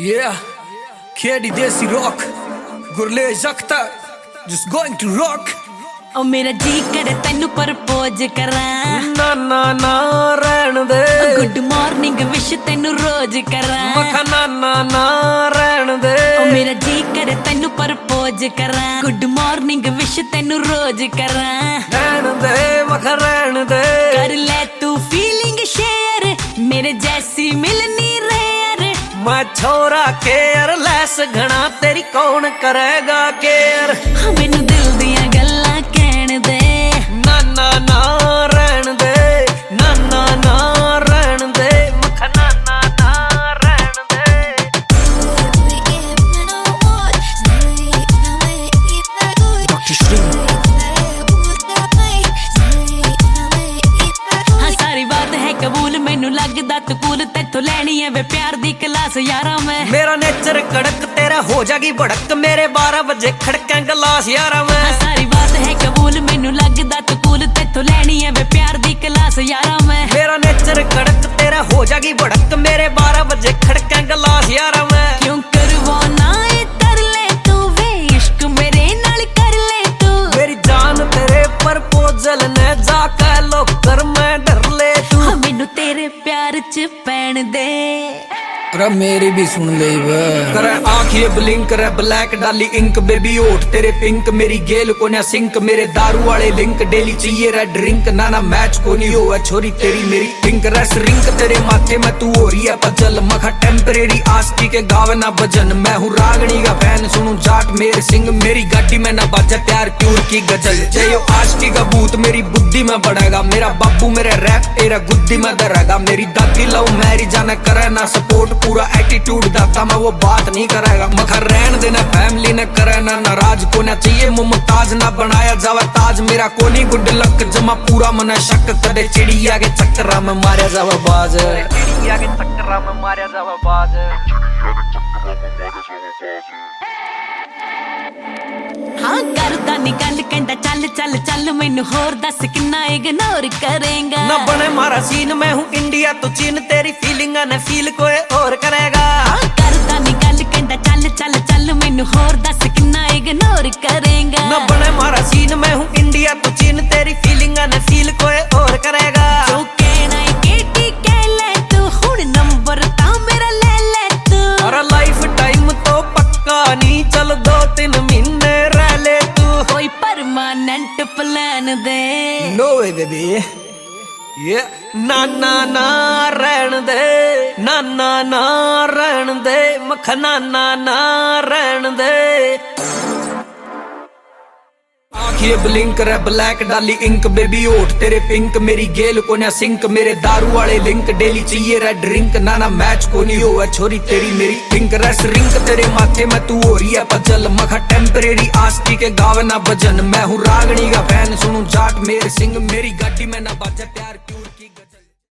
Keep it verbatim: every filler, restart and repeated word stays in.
Yeah, Kedi Desi Rock, Gurle Jakta, just going to rock. ओ मेरा जी करे तेनू propose करा ना ना ना रहन दे। गुड मॉर्निंग विश तेनू रोज करा मखा ना ना ना रहन दे। ओ मेरा जी करे तेनू प्रपोज करा गुड मॉर्निंग विश तेनू रोज करा रहन दे मखा रहन दे। कर ले तू फीलिंग शेयर मेरे जैसी मिलनी रेयर। मैं छोरा केयर लेस घना तेरी कौन करेगा केयर। हाँ मैनू दिल दियां गल्लां कहन दे। ना ना ना रहन दे ना ना ना रहन दे मखा ना ना ना रहन दे। डॉक्टर श्री हाँ सारी बात है कबूल मैनू लगदा तू कूल तेथों लैनी है वे प्यार दी क्लास यारा मैं। मेरा नेचर कड़क तेरा हो जागी भड़क मेरे बारह बजे खड़कें गलास यारा मैं। हाँ सारी बात है कबूल मैनू लगदा तू कूल तेथों लैनी है वे प्यार दी क्लास यारा मैं। मेरा नेचर कड़क तेरा हो जागी भड़क मेरे बारह बजे खड़कें गलास यारा मैं। क्यों करवाना है कर ले तू वे इश्क मेरे नाल कर ले तू। मेरी जान तेरे प्रपोजल ने जाके लो कर मैं डर ले तू। हाँ मैनू तेरे प्यार च पैन दे। अरे मेरी भी सुन ले करे आंखें ब्लिंक करे ब्लैक डाली इंक बेबी ओट तेरे पिंक मेरी गेल को ना सिंक मेरे दारू वाले लिंक डेली चाहिए रेड ड्रिंक ना ना मैच को नहीं हो छोरी तेरी मेरी पिंक रेस रिंक तेरे माथे में तू हो रही है पजल मखा टेम्परेरी आस्ती के गावे ना भजन। मैं हूँ रागनी का फैन सुनू जाट मेरे सिंह मेरी गाड़ी में ना बाजा प्यार प्यूर की गजल। जय आस्ती का भूत मेरी बुद्धि में बढ़ेगा मेरा बाबू मेरे रैप तेरा गुद्दी में दरेगा। मेरी दादी लव मैरी जाना करे ना सपोर्ट पूरा एटीट्यूड दाता मैं वो बात नहीं करेगा। मखा रहन देना फैमिली ने करे ना नाराज को ना चाहिए मुमताज ना बनाया जावे ताज। मेरा कोनी गुड लक जमा पूरा मन शक कदे चिड़िया के चक्करा में मारे जावे बाज। चिड़िया के चक्करा में मारे जावे बाज। हाँ करदा निकल कहंदा चल चल चल मैनू होर दस किन्ना इग्नोर करेगा। ना बने मारा सीन मैं हूँ इंडिया तो चीन तेरी फीलिंग ने फील कोई और करेगा। हाँ करदा निकल कहंदा चल चल चल मैनू होर दस किन्ना इग्नोर करेगा। ना बने मारा सीन मैं हूँ इंडिया तो चीन तेरी फीलिंग ने फील कोई और करेगा। जो कहना है केटी कह ले तू हुण नंबर ता मेरा ले ले तू। और लाइफ टाइम तो पक्का नहीं चल दो तीन महीने रह ले तू। कोई परमानेंट प्लान दे। नो वे बेबी ये ना ना ना रहन दे ना ना ना रहन दे मखा ना ना ना रहन दे। आंखें ब्लिंक करे ब्लैक डाली इंक बेबी ओट तेरे पिंक मेरी गेल को ना सिंक मेरे दारू वाले लिंक डेली चाहिए रेड ड्रिंक ना ना मैच को नहीं हो छोरी तेरी मेरी पिंक रेस रिंक तेरे माथे में तू हो रही है पजल मखा टेम्परेरी आस्ती के गावे ना भजन। मैं हूँ रागनी का फैन सुनू जाट मेरे सिंह मेरी गाड़ी में ना बाजा प्यार क्यों।